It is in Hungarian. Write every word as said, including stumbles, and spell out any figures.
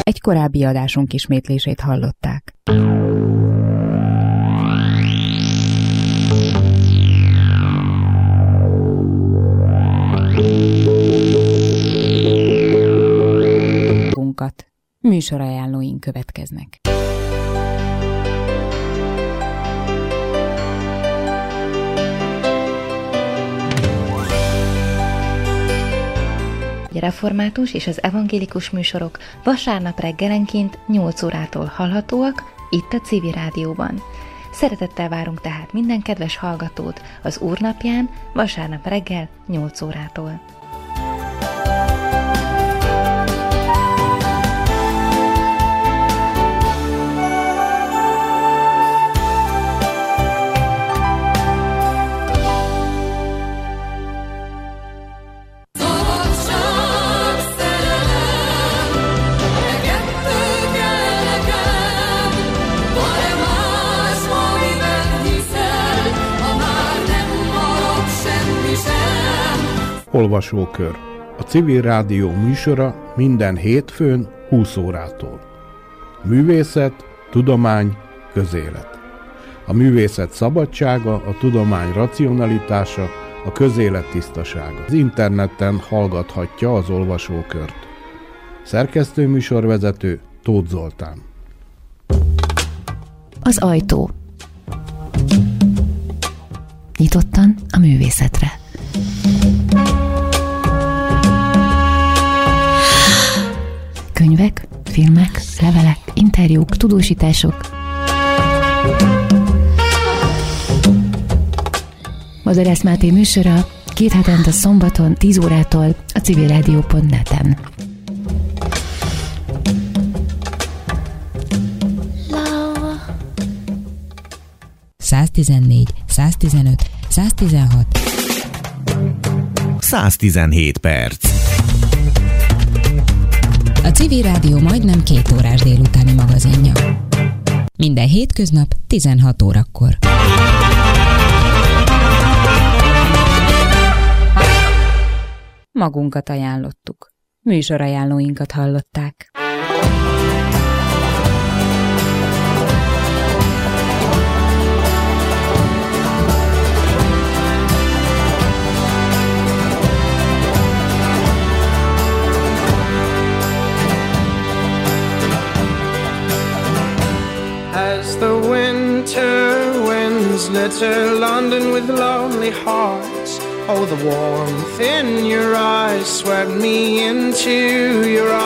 egy korábbi adásunk ismétlését hallották. Műsorajánlóink következnek. A református és az evangélikus műsorok vasárnap reggelenként nyolc órától hallhatóak itt a Civil Rádióban. Szeretettel várunk tehát minden kedves hallgatót az Úrnapján vasárnap reggel nyolc órától. Olvasókör. A Civil Rádió műsora minden hétfőn húsz órától. Művészet, tudomány, közélet. A művészet szabadsága, a tudomány racionalitása, a közélet tisztasága. Az interneten hallgathatja az olvasókört. Szerkesztő műsorvezető Tóth Zoltán. Az ajtó. Nyitottan a művészetre. Könyvek, filmek, levelek, interjúk, tudósítások. Madarász Máté műsora két hetente szombaton tíz órától a civilradio pont net-en. száztizennégy, száztizenöt, száztizenhat száztizenhét perc. A Civil Rádió majdnem két órás délutáni magazinja. Minden hétköznap tizenhat órakor. Magunkat ajánlottuk. Műsorajánlóinkat hallották. As the winter winds litter London with lonely hearts, oh, the warmth in your eyes swept me into your